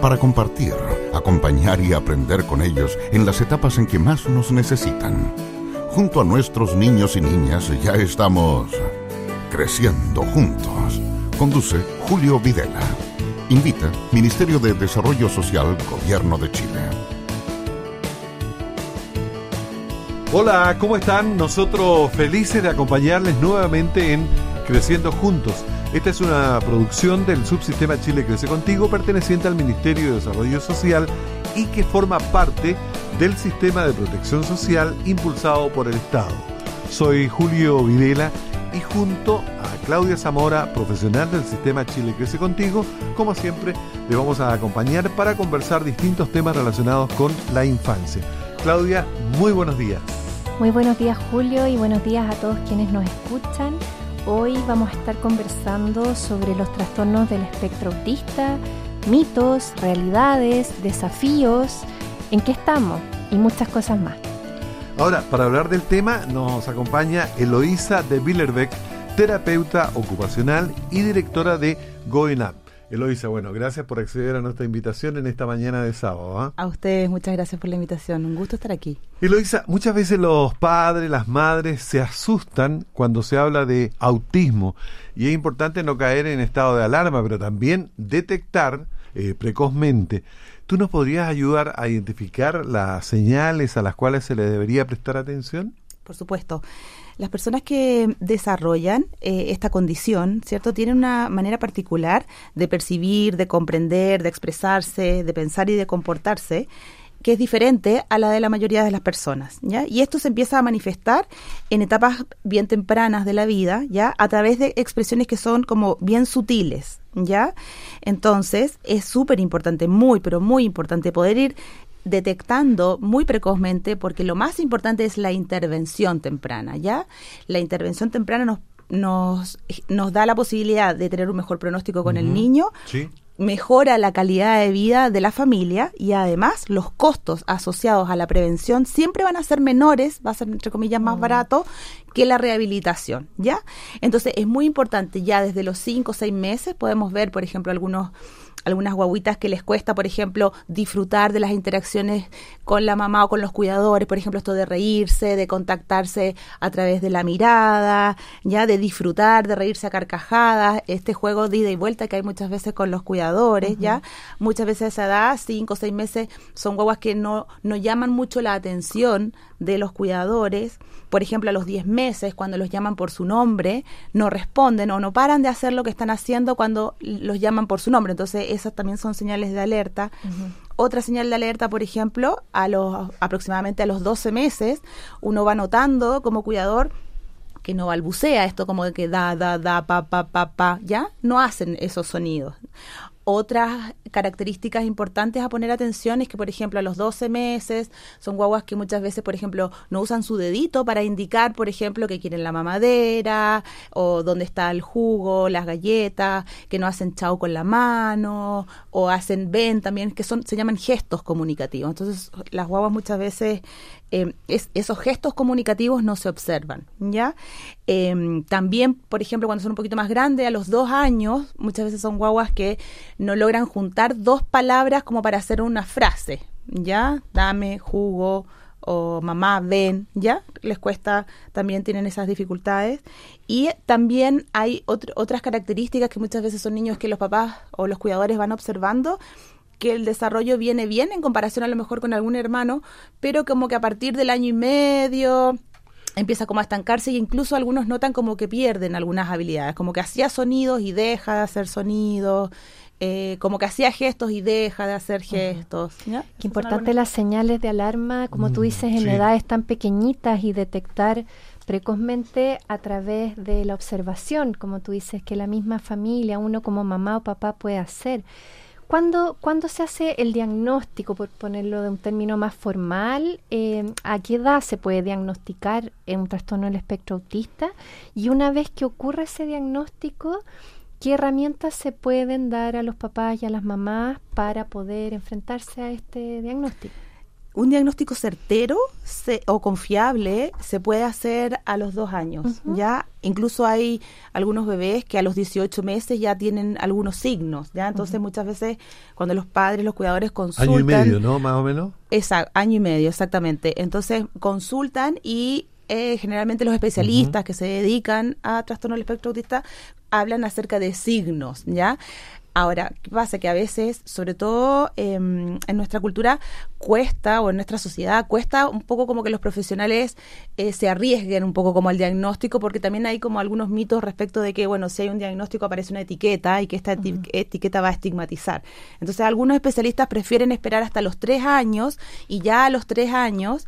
para compartir, acompañar y aprender con ellos en las etapas en que más nos necesitan. Junto a nuestros niños y niñas ya estamos creciendo juntos. Conduce Julio Videla. Invita Ministerio de Desarrollo Social, Gobierno de Chile. Hola, ¿cómo están? Nosotros felices de acompañarles nuevamente en Creciendo Juntos. Esta es una producción del Subsistema Chile Crece Contigo, perteneciente al Ministerio de Desarrollo Social y que forma parte del sistema de protección social impulsado por el Estado. Soy Julio Videla y junto a Claudia Zamora, profesional del Sistema Chile Crece Contigo, como siempre, le vamos a acompañar para conversar distintos temas relacionados con la infancia. Claudia, muy buenos días. Muy buenos días, Julio, y buenos días a todos quienes nos escuchan. Hoy vamos a estar conversando sobre los trastornos del espectro autista, mitos, realidades, desafíos, en qué estamos y muchas cosas más. Ahora, para hablar del tema, nos acompaña Eloísa de Billerbeck, terapeuta ocupacional y directora de Going Up. Eloísa, bueno, gracias por acceder a nuestra invitación en esta mañana de sábado. A ustedes, muchas gracias por la invitación. Un gusto estar aquí. Eloísa, muchas veces los padres, las madres se asustan cuando se habla de autismo y es importante no caer en estado de alarma, pero también detectar precozmente. ¿Tú nos podrías ayudar a identificar las señales a las cuales se le debería prestar atención? Por supuesto. Las personas que desarrollan esta condición, ¿cierto?, tienen una manera particular de percibir, de comprender, de expresarse, de pensar y de comportarse, que es diferente a la de la mayoría de las personas, ¿ya? Y esto se empieza a manifestar en etapas bien tempranas de la vida, ¿ya?, a través de expresiones que son como bien sutiles, ¿ya? Entonces, es súper importante, muy, pero muy importante poder ir detectando muy precozmente, porque lo más importante es la intervención temprana, ¿ya? La intervención temprana nos da la posibilidad de tener un mejor pronóstico con el niño, sí, mejora la calidad de vida de la familia y además los costos asociados a la prevención siempre van a ser menores, va a ser entre comillas más barato que la rehabilitación, ¿ya? Entonces es muy importante, ya desde los 5 o 6 meses podemos ver, por ejemplo, algunas guaguitas que les cuesta, por ejemplo, disfrutar de las interacciones con la mamá o con los cuidadores, por ejemplo, esto de reírse, de contactarse a través de la mirada, ya, de disfrutar, de reírse a carcajadas, este juego de ida y vuelta que hay muchas veces con los cuidadores, ya, muchas veces a esa edad, 5 o 6 meses, son guaguas que no llaman mucho la atención de los cuidadores. Por ejemplo, a los 10 meses, cuando los llaman por su nombre, no responden o no paran de hacer lo que están haciendo cuando los llaman por su nombre. Entonces, esas también son señales de alerta. Otra señal de alerta, por ejemplo, aproximadamente a los 12 meses, uno va notando como cuidador que no balbucea, esto como de que da, pa, ¿ya? No hacen esos sonidos. Otras características importantes a poner atención es que, por ejemplo, a los 12 meses son guaguas que muchas veces, por ejemplo, no usan su dedito para indicar, por ejemplo, que quieren la mamadera o dónde está el jugo, las galletas, que no hacen chau con la mano o hacen ven también, que se llaman gestos comunicativos. Entonces, las guaguas muchas veces esos gestos comunicativos no se observan, ¿ya? También, por ejemplo, cuando son un poquito más grandes, a los 2 años, muchas veces son guaguas que no logran juntar 2 palabras como para hacer una frase, ¿ya? Dame, jugo, o mamá, ven, ¿ya? Les cuesta, también tienen esas dificultades. Y también hay otras características que muchas veces son niños que los papás o los cuidadores van observando, que el desarrollo viene bien en comparación a lo mejor con algún hermano, pero como que a partir del año y medio empieza como a estancarse y incluso algunos notan como que pierden algunas habilidades, como que hacía sonidos y deja de hacer sonidos, como que hacía gestos y deja de hacer gestos, ¿ya? Qué importante las señales de alarma, como tú dices, en edades tan pequeñitas y detectar precozmente a través de la observación, como tú dices, que la misma familia, uno como mamá o papá puede hacer. ¿Cuándo se hace el diagnóstico, por ponerlo de un término más formal? ¿A qué edad se puede diagnosticar un trastorno del espectro autista? Y una vez que ocurre ese diagnóstico, ¿qué herramientas se pueden dar a los papás y a las mamás para poder enfrentarse a este diagnóstico? un diagnóstico certero o confiable se puede hacer a los 2 años, ¿ya? Incluso hay algunos bebés que a los 18 meses ya tienen algunos signos, ¿ya? Entonces muchas veces cuando los padres, los cuidadores consultan... Año y medio, ¿no? Más o menos. Año y medio, exactamente. Entonces consultan y generalmente los especialistas que se dedican a trastorno del espectro autista hablan acerca de signos, ¿ya? Ahora, ¿qué pasa? Que a veces, sobre todo en nuestra cultura, cuesta, o en nuestra sociedad, cuesta un poco como que los profesionales se arriesguen un poco como al diagnóstico, porque también hay como algunos mitos respecto de que, bueno, si hay un diagnóstico aparece una etiqueta y que esta etiqueta va a estigmatizar. Entonces, algunos especialistas prefieren esperar hasta los 3 años y ya a los 3 años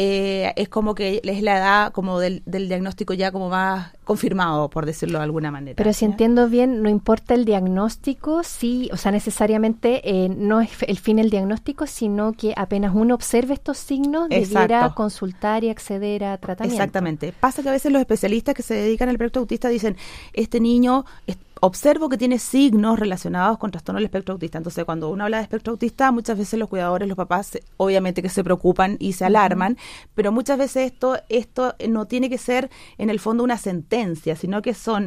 es como que es la edad como del diagnóstico ya como más confirmado, por decirlo de alguna manera. Pero si entiendo bien, no importa el diagnóstico, sí, o sea, necesariamente no es el fin el diagnóstico, sino que apenas uno observe estos signos, debiera consultar y acceder a tratamiento. Exactamente. Pasa que a veces los especialistas que se dedican al espectro autista dicen, este niño... observo que tiene signos relacionados con trastorno del espectro autista. Entonces, cuando uno habla de espectro autista, muchas veces los cuidadores, los papás, obviamente que se preocupan y se alarman, pero muchas veces esto no tiene que ser en el fondo una sentencia, sino que son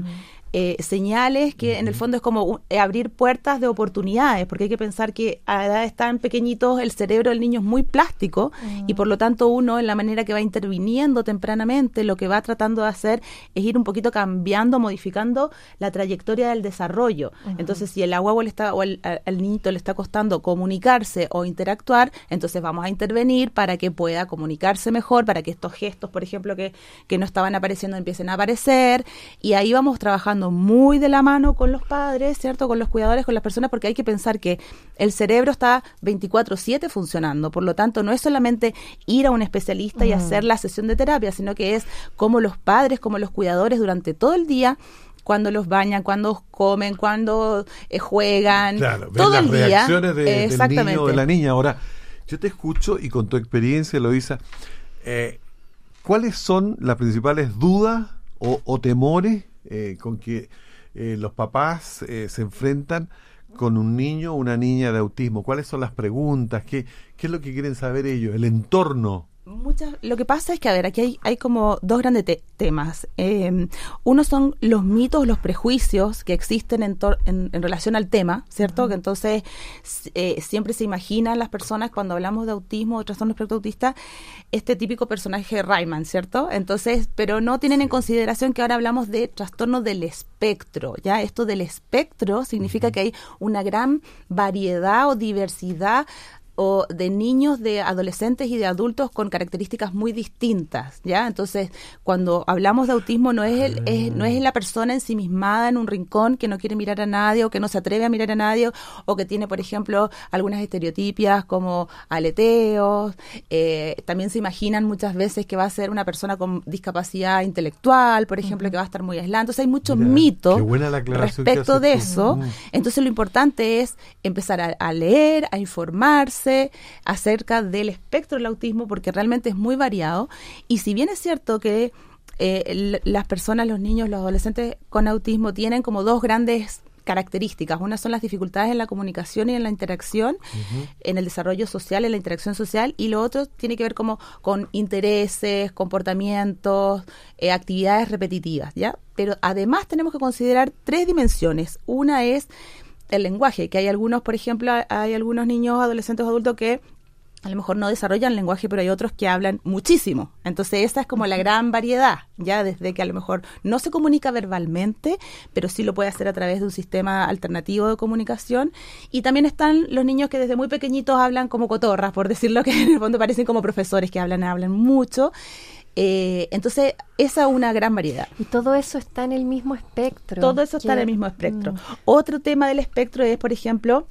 señales que en el fondo es como abrir puertas de oportunidades, porque hay que pensar que a edades tan pequeñitos el cerebro del niño es muy plástico y por lo tanto uno en la manera que va interviniendo tempranamente lo que va tratando de hacer es ir un poquito cambiando, modificando la trayectoria del desarrollo. Entonces si el agua al niñito le está costando comunicarse o interactuar, entonces vamos a intervenir para que pueda comunicarse mejor, para que estos gestos, por ejemplo, que no estaban apareciendo empiecen a aparecer, y ahí vamos trabajando muy de la mano con los padres, ¿cierto? Con los cuidadores, con las personas, porque hay que pensar que el cerebro está 24/7 funcionando, por lo tanto no es solamente ir a un especialista y hacer la sesión de terapia, sino que es como los padres, como los cuidadores durante todo el día, cuando los bañan, cuando comen, cuando juegan, claro, todo las el día. Reacciones del niño o de la niña. Ahora, yo te escucho y con tu experiencia, Eloísa, ¿cuáles son las principales dudas o temores con que los papás se enfrentan con un niño o una niña de autismo? ¿Cuáles son las preguntas? ¿Qué es lo que quieren saber ellos? ¿El entorno? Lo que pasa es que, a ver, aquí hay como dos grandes temas. Uno son los mitos, los prejuicios que existen en relación al tema, ¿cierto? Que entonces siempre se imaginan las personas cuando hablamos de autismo o trastorno espectro autista, este típico personaje de Rayman, ¿cierto? Entonces, pero no tienen en consideración que ahora hablamos de trastorno del espectro, ¿ya? Esto del espectro significa que hay una gran variedad o diversidad o de niños, de adolescentes y de adultos con características muy distintas, ¿ya? Entonces, cuando hablamos de autismo no es la persona ensimismada en un rincón que no quiere mirar a nadie o que no se atreve a mirar a nadie o que tiene, por ejemplo, algunas estereotipias como aleteos. También se imaginan muchas veces que va a ser una persona con discapacidad intelectual, por ejemplo, que va a estar muy aislada. Entonces, hay muchos mitos respecto de eso. Entonces, lo importante es empezar a leer, a informarse acerca del espectro del autismo, porque realmente es muy variado, y si bien es cierto que las personas, los niños, los adolescentes con autismo tienen como dos grandes características. Una son las dificultades en la comunicación y en la interacción, en el desarrollo social, en la interacción social, y lo otro tiene que ver como con intereses, comportamientos, actividades repetitivas, ¿ya? Pero además tenemos que considerar 3 dimensiones. Una es el lenguaje, que hay algunos, por ejemplo, hay algunos niños, adolescentes o adultos que a lo mejor no desarrollan lenguaje, pero hay otros que hablan muchísimo. Entonces esa es como la gran variedad, ya desde que a lo mejor no se comunica verbalmente, pero sí lo puede hacer a través de un sistema alternativo de comunicación. Y también están los niños que desde muy pequeñitos hablan como cotorras, por decirlo, que en el fondo parecen como profesores que hablan mucho. Entonces, esa es una gran variedad. Y todo eso está en el mismo espectro. Todo eso está en el mismo espectro. Otro tema del espectro es, por ejemplo,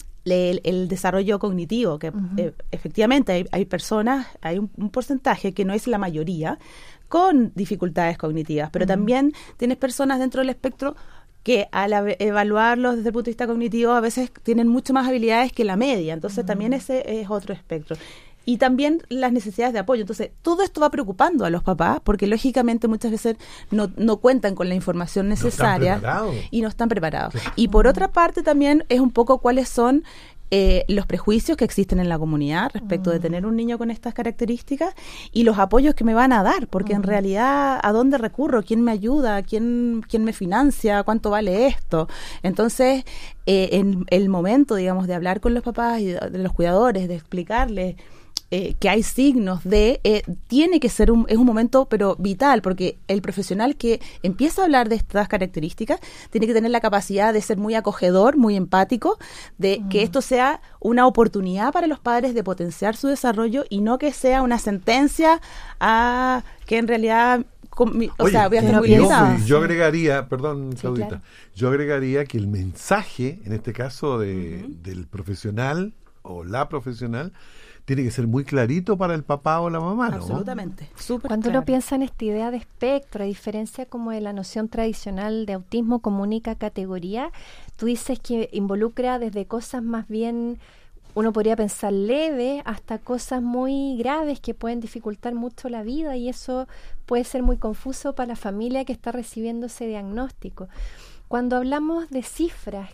el desarrollo cognitivo, que efectivamente hay personas, hay un porcentaje que no es la mayoría, con dificultades cognitivas, pero también tienes personas dentro del espectro que al evaluarlos desde el punto de vista cognitivo a veces tienen mucho más habilidades que la media, entonces también ese es otro espectro. Y también las necesidades de apoyo. Entonces, todo esto va preocupando a los papás, porque lógicamente muchas veces no cuentan con la información necesaria y no están preparados. Claro. Y por otra parte también es un poco cuáles son los prejuicios que existen en la comunidad respecto de tener un niño con estas características y los apoyos que me van a dar, porque en realidad, ¿a dónde recurro? ¿Quién me ayuda? ¿Quién me financia? ¿Cuánto vale esto? Entonces, en el momento, digamos, de hablar con los papás y de los cuidadores, de explicarles que hay signos tiene que ser es un momento pero vital, porque el profesional que empieza a hablar de estas características tiene que tener la capacidad de ser muy acogedor, muy empático, de que esto sea una oportunidad para los padres de potenciar su desarrollo y no que sea una sentencia a que en realidad voy a estar muy limitada. Yo agregaría, perdón, Sí, Claudita, claro. yo agregaría que el mensaje, en este caso del profesional o la profesional, tiene que ser muy clarito para el papá o la mamá, ¿no? Absolutamente. Súper Cuando claro. uno piensa en esta idea de espectro, a diferencia como de la noción tradicional de autismo como única categoría, tú dices que involucra desde cosas más bien, uno podría pensar leve, hasta cosas muy graves que pueden dificultar mucho la vida, y eso puede ser muy confuso para la familia que está recibiendo ese diagnóstico. Cuando hablamos de cifras,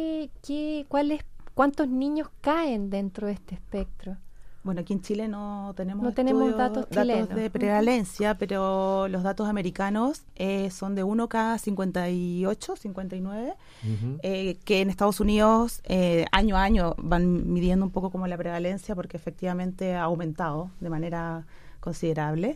¿cuántos niños caen dentro de este espectro? Bueno, aquí en Chile no tenemos datos chilenos. de prevalencia, pero los datos americanos son de 1 cada 58, 59, que en Estados Unidos año a año van midiendo un poco como la prevalencia, porque efectivamente ha aumentado de manera considerable.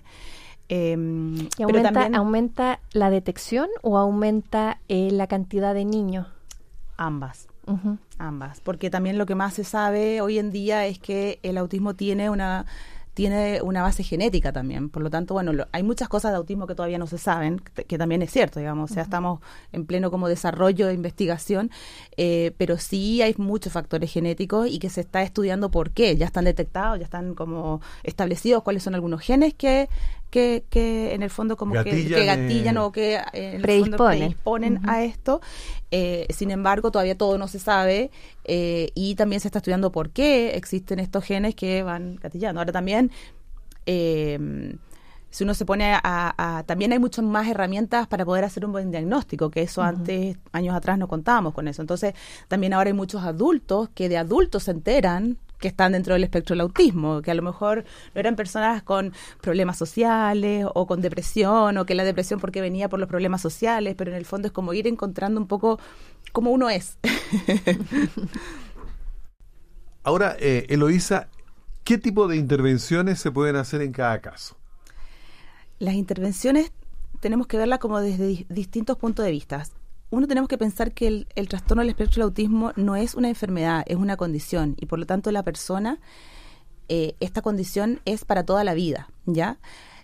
¿Y Pero también aumenta la detección o aumenta la cantidad de niños? ambas. Uh-huh. Ambas, porque también lo que más se sabe hoy en día es que el autismo tiene una base genética también. Por lo tanto, bueno, hay muchas cosas de autismo que todavía no se saben, que también es cierto, digamos. O sea, estamos en pleno como desarrollo de investigación, pero sí hay muchos factores genéticos y que se está estudiando por qué. Ya están detectados, ya están como establecidos cuáles son algunos genes que en el fondo como que gatillan o que en el fondo predisponen a esto. Sin embargo, todavía todo no se sabe y también se está estudiando por qué existen estos genes que van gatillando. Ahora también, si uno se pone también hay muchas más herramientas para poder hacer un buen diagnóstico, que eso antes, años atrás, no contábamos con eso. Entonces, también ahora hay muchos adultos que de adultos se enteran que están dentro del espectro del autismo, que a lo mejor no eran personas con problemas sociales o con depresión, o que la depresión porque venía por los problemas sociales, pero en el fondo es como ir encontrando un poco cómo uno es. Ahora, Eloísa, ¿qué tipo de intervenciones se pueden hacer en cada caso? Las intervenciones tenemos que verlas como desde distintos puntos de vista. Uno, tenemos que pensar que el trastorno del espectro del autismo no es una enfermedad, es una condición, y por lo tanto la persona, esta condición es para toda la vida, ¿ya?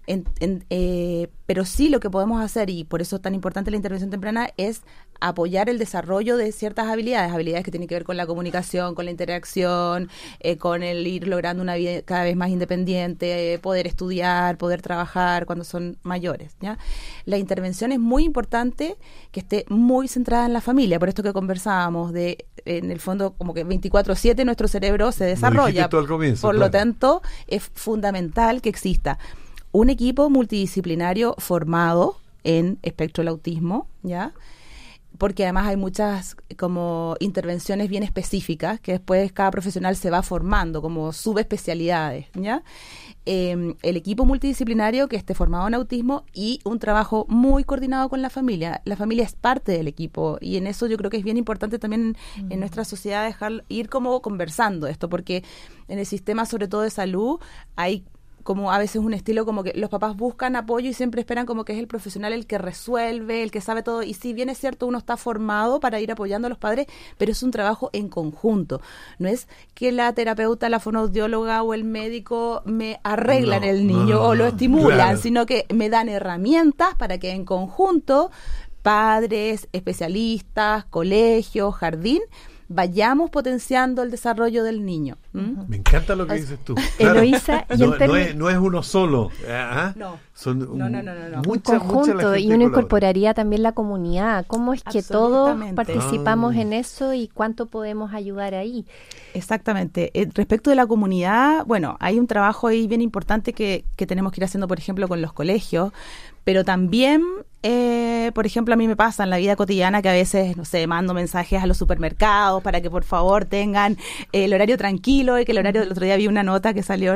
Pero sí lo que podemos hacer, y por eso es tan importante la intervención temprana, es apoyar el desarrollo de ciertas habilidades que tienen que ver con la comunicación, con la interacción, con el ir logrando una vida cada vez más independiente, poder estudiar, poder trabajar cuando son mayores, ¿ya? La intervención es muy importante que esté muy centrada en la familia, por esto que conversábamos, en el fondo como que 24/7 nuestro cerebro se desarrolla, tú al comienzo, por claro. lo tanto es fundamental que exista un equipo multidisciplinario formado en espectro del autismo, ¿ya? Porque además hay muchas como intervenciones bien específicas que después cada profesional se va formando como subespecialidades, ¿ya? El equipo multidisciplinario que esté formado en autismo y un trabajo muy coordinado con la familia. La familia es parte del equipo y en eso yo creo que es bien importante también en nuestra sociedad ir como conversando esto, porque en el sistema sobre todo de salud hay como a veces un estilo como que los papás buscan apoyo y siempre esperan como que es el profesional el que resuelve, el que sabe todo, y si bien es cierto uno está formado para ir apoyando a los padres, pero es un trabajo en conjunto, no es que la terapeuta, la fonoaudióloga o el médico me arreglan el niño o lo estimulan, claro, sino que me dan herramientas para que en conjunto padres, especialistas, colegios, jardín, vayamos potenciando el desarrollo del niño. Me encanta lo que dices tú. Eloísa, no es uno solo. No. Son un mucha conjunto, y uno colabora. incorporaría también la comunidad. ¿Cómo es que todos Absolutamente. participamos en eso y cuánto podemos ayudar ahí? Exactamente. Respecto de la comunidad, bueno, hay un trabajo ahí bien importante que tenemos que ir haciendo, por ejemplo, con los colegios, pero también por ejemplo, a mí me pasa en la vida cotidiana que a veces, no sé, mando mensajes a los supermercados para que por favor tengan el horario tranquilo, y que el horario, el otro día vi una nota que salió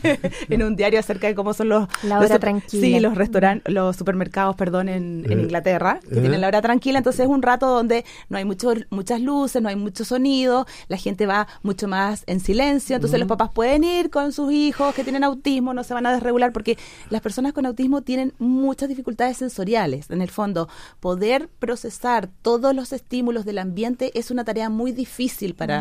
en un diario acerca de cómo son la hora tranquila. Sí, los restaurantes, los supermercados, perdón, en Inglaterra, que tienen la hora tranquila. Entonces es un rato donde no hay muchas luces, no hay mucho sonido, la gente va mucho más en silencio. Entonces los papás pueden ir con sus hijos que tienen autismo, no se van a desregular, porque las personas con autismo tienen muchas dificultades sensoriales. En el fondo, poder procesar todos los estímulos del ambiente es una tarea muy difícil para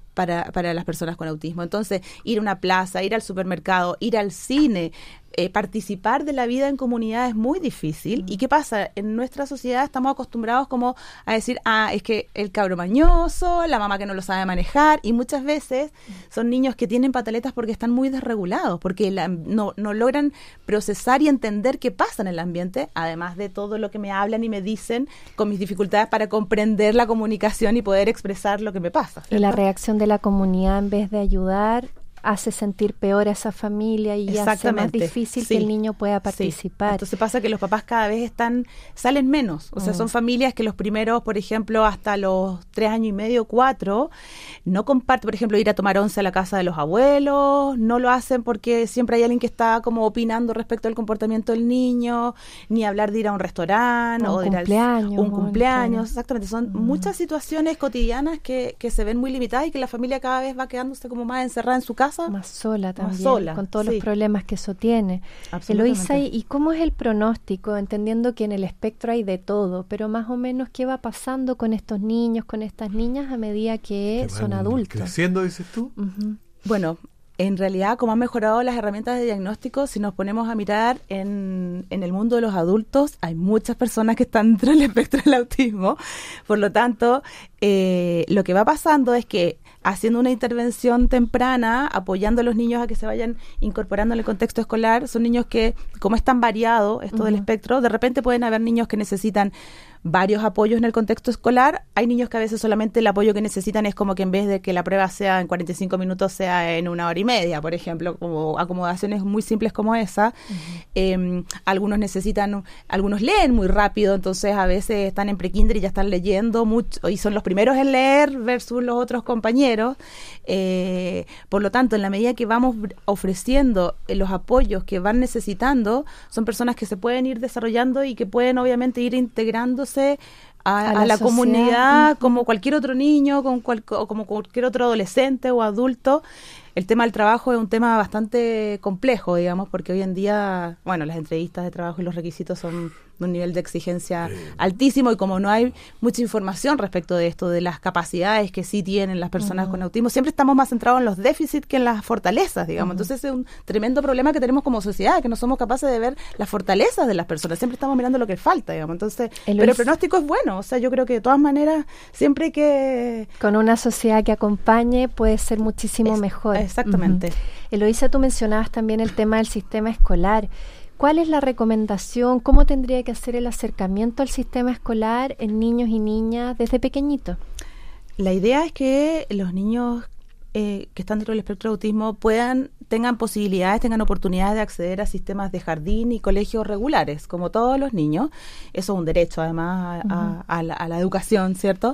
las personas con autismo. Entonces, ir a una plaza, ir al supermercado, ir al cine, participar de la vida en comunidad es muy difícil. ¿Y qué pasa? En nuestra sociedad estamos acostumbrados como a decir, es que el cabro mañoso, la mamá que no lo sabe manejar, y muchas veces son niños que tienen pataletas porque están muy desregulados, porque no logran procesar y entender qué pasa en el ambiente, además de todo lo que me hablan y me dicen con mis dificultades para comprender la comunicación y poder expresar lo que me pasa, ¿cierto? Y la reacción de la comunidad, en vez de ayudar, hace sentir peor a esa familia y hace más difícil que el niño pueda participar. Sí. Entonces pasa que los papás cada vez salen menos. O sea, son familias que los primeros, por ejemplo, hasta los 3 años y medio, 4, no comparten, por ejemplo, ir a tomar once a la casa de los abuelos, no lo hacen porque siempre hay alguien que está como opinando respecto al comportamiento del niño, ni hablar de ir a un restaurante o de ir a un cumpleaños. Exactamente, son muchas situaciones cotidianas que se ven muy limitadas y que la familia cada vez va quedándose como más encerrada en su casa. Más sola también, con todos los problemas que eso tiene. Eloísa, ¿y cómo es el pronóstico? Entendiendo que en el espectro hay de todo, pero más o menos, ¿qué va pasando con estos niños, con estas niñas a medida que son adultos? ¿Creciendo, dices tú? Bueno, en realidad, como han mejorado las herramientas de diagnóstico, si nos ponemos a mirar en el mundo de los adultos, hay muchas personas que están dentro del espectro del autismo. Por lo tanto, lo que va pasando es que haciendo una intervención temprana, apoyando a los niños a que se vayan incorporando en el contexto escolar, son niños que, como es tan variado esto del espectro, de repente pueden haber niños que necesitan varios apoyos en el contexto escolar. Hay niños que a veces solamente el apoyo que necesitan es como que en vez de que la prueba sea en 45 minutos, sea en 1 hora y media, por ejemplo, como acomodaciones muy simples como esa. Algunos leen muy rápido, entonces a veces están en prekinder y ya están leyendo mucho, y son los primeros en leer versus los otros compañeros. Por lo tanto, en la medida que vamos ofreciendo los apoyos que van necesitando, son personas que se pueden ir desarrollando y que pueden obviamente ir integrándose a la comunidad como cualquier otro niño, como cualquier otro adolescente o adulto. El tema del trabajo es un tema bastante complejo, digamos, porque hoy en día, bueno, las entrevistas de trabajo y los requisitos son de un nivel de exigencia altísimo, y como no hay mucha información respecto de esto, de las capacidades que sí tienen las personas con autismo, siempre estamos más centrados en los déficits que en las fortalezas, digamos. Entonces es un tremendo problema que tenemos como sociedad, que no somos capaces de ver las fortalezas de las personas, siempre estamos mirando lo que falta, digamos. Entonces, pero el pronóstico es bueno, o sea, yo creo que de todas maneras, siempre que... Con una sociedad que acompañe puede ser muchísimo mejor. Exactamente. Eloísa, tú mencionabas también el tema del sistema escolar. ¿Cuál es la recomendación? ¿Cómo tendría que hacer el acercamiento al sistema escolar en niños y niñas desde pequeñitos? La idea es que los niños que están dentro del espectro de autismo tengan posibilidades, tengan oportunidades de acceder a sistemas de jardín y colegios regulares, como todos los niños. Eso es un derecho, además, a la educación, ¿cierto?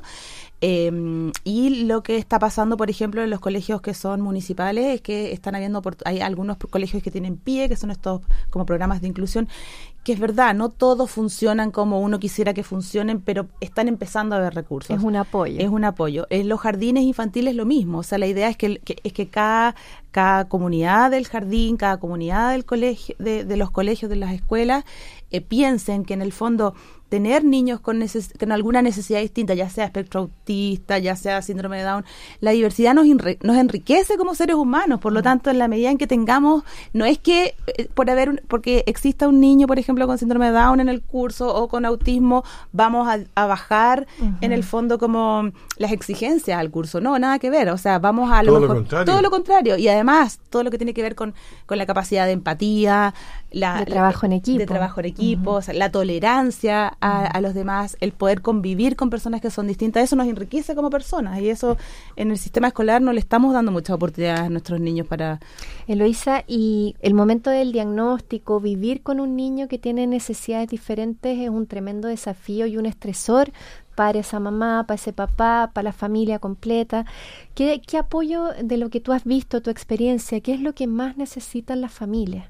Y lo que está pasando, por ejemplo, en los colegios que son municipales, es que están hay algunos colegios que tienen PIE, que son estos como programas de inclusión, que es verdad, no todos funcionan como uno quisiera que funcionen, pero están empezando a haber recursos. Es un apoyo. Es un apoyo. En los jardines infantiles lo mismo, o sea, la idea es que cada comunidad del jardín, cada comunidad del colegio, de los colegios, de las escuelas, piensen que en el fondo tener niños con alguna necesidad distinta, ya sea espectro autista, ya sea síndrome de Down, la diversidad nos enriquece como seres humanos. Por lo tanto, en la medida en que tengamos, no es que porque exista un niño, por ejemplo, con síndrome de Down en el curso o con autismo, vamos a bajar en el fondo como las exigencias al curso. No, nada que ver. O sea, vamos a todo lo contrario. Y además, todo lo que tiene que ver con la capacidad de empatía, de trabajo en equipo. O sea, la tolerancia a los demás, el poder convivir con personas que son distintas, eso nos enriquece como personas, y eso en el sistema escolar no le estamos dando muchas oportunidades a nuestros niños para... Eloísa, y el momento del diagnóstico, vivir con un niño que tiene necesidades diferentes es un tremendo desafío y un estresor para esa mamá, para ese papá, para la familia completa. ¿Qué apoyo de lo que tú has visto, tu experiencia, qué es lo que más necesitan las familias?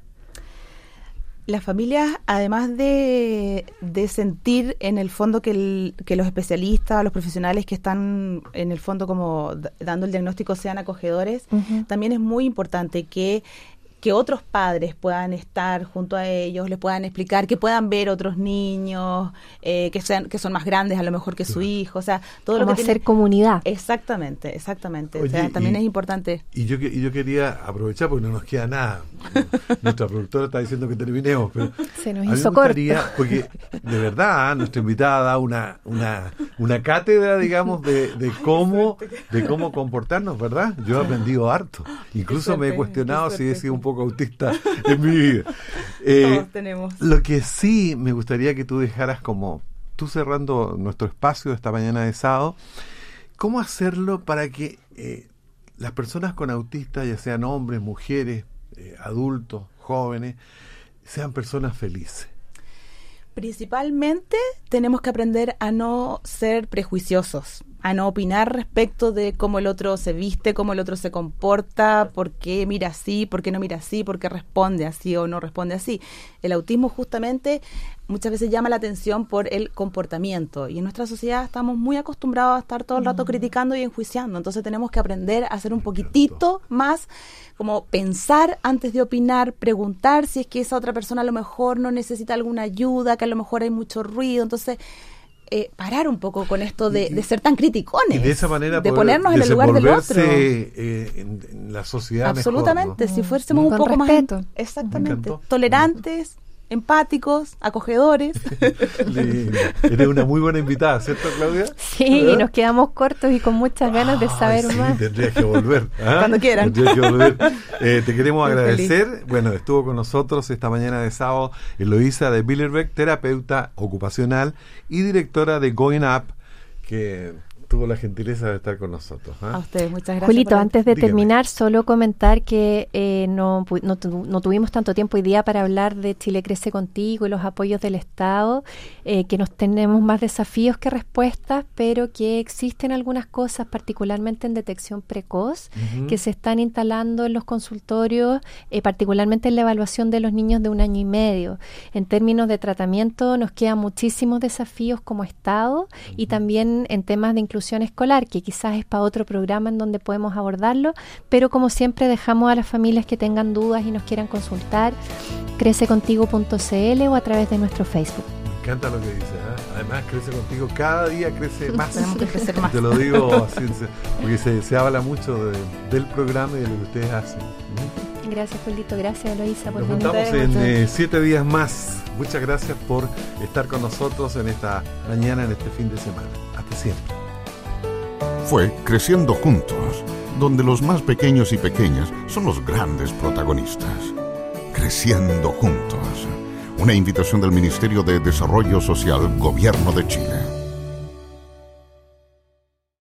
Las familias, además de sentir en el fondo que los especialistas, los profesionales que están en el fondo como dando el diagnóstico sean acogedores, también es muy importante que otros padres puedan estar junto a ellos, les puedan explicar, que puedan ver otros niños, que son más grandes a lo mejor que su hijo, o sea, todo como lo que hacer comunidad. Exactamente. Oye, o sea, también es importante. Y yo quería aprovechar, porque no nos queda nada. Nuestra productora está diciendo que terminemos, pero se nos a mí hizo me gustaría, corto. porque de verdad nuestra invitada da una cátedra, digamos, de cómo comportarnos, ¿verdad? Yo he aprendido harto. Incluso me he cuestionado si he sido un poco autista en mi vida. Todos tenemos. Lo que sí me gustaría que tú dejaras, como tú cerrando nuestro espacio de esta mañana de sábado, ¿cómo hacerlo para que las personas con autistas, ya sean hombres, mujeres, adultos, jóvenes, sean personas felices? Principalmente tenemos que aprender a no ser prejuiciosos, a no opinar respecto de cómo el otro se viste, cómo el otro se comporta, por qué mira así, por qué no mira así, por qué responde así o no responde así. El autismo justamente muchas veces llama la atención por el comportamiento, y en nuestra sociedad estamos muy acostumbrados a estar todo el rato criticando y enjuiciando, entonces tenemos que aprender a ser un poquitito más como pensar antes de opinar, preguntar si es que esa otra persona a lo mejor no necesita alguna ayuda, que a lo mejor hay mucho ruido, entonces parar un poco con esto de ser tan criticones, y de esa manera de ponernos en el lugar del otro. En la sociedad absolutamente, mejor, ¿no? Si fuésemos un con poco respeto. Más exactamente, tolerantes, empáticos, acogedores. Eres una muy buena invitada, ¿cierto, Claudia? Sí, ¿verdad? Nos quedamos cortos y con muchas ganas de saber más. Tendrías que volver. Cuando quieran. Tendrías que volver. Te queremos Muy agradecer. feliz. Bueno, estuvo con nosotros esta mañana de sábado Eloísa de Billerbeck, terapeuta ocupacional y directora de Going Up, que tuvo la gentileza de estar con nosotros. A ustedes, muchas gracias. Julito, antes de Dígame. terminar, solo comentar que no tuvimos tanto tiempo hoy día para hablar de Chile Crece Contigo y los apoyos del Estado, que nos tenemos más desafíos que respuestas, pero que existen algunas cosas, particularmente en detección precoz, que se están instalando en los consultorios, particularmente en la evaluación de los niños de 1 año y medio. En términos de tratamiento, nos quedan muchísimos desafíos como Estado, y también en temas de inclusión escolar, que quizás es para otro programa en donde podemos abordarlo, pero como siempre dejamos a las familias que tengan dudas y nos quieran consultar, crececontigo.cl o a través de nuestro Facebook. Me encanta lo que dices, ¿eh? Además, Crece Contigo, cada día crece más. Tenemos que crecer más. Te lo digo así, porque se habla mucho del programa y de lo que ustedes hacen. Gracias, Julito. Gracias, Eloísa. Nos juntamos en 7 días más. Muchas gracias por estar con nosotros en esta mañana, en este fin de semana. Hasta siempre. Fue Creciendo Juntos, donde los más pequeños y pequeñas son los grandes protagonistas. Creciendo Juntos. Una invitación del Ministerio de Desarrollo Social, Gobierno de Chile.